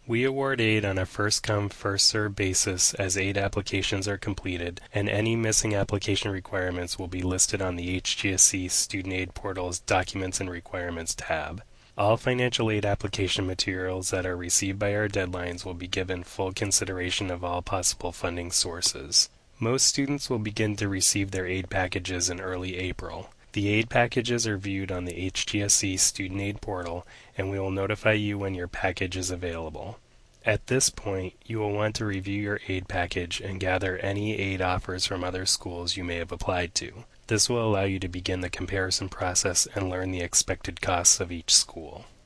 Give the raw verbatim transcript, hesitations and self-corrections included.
We award aid on a first-come, first-served basis as aid applications are completed, and any missing application requirements will be listed on the H G S C Student Aid Portal's Documents and Requirements tab. All financial aid application materials that are received by our deadlines will be given full consideration of all possible funding sources. Most students will begin to receive their aid packages in early April. The aid packages are viewed on the H G S C Student Aid Portal, and we will notify you when your package is available. At this point, you will want to review your aid package and gather any aid offers from other schools you may have applied to. This will allow you to begin the comparison process and learn the expected costs of each school.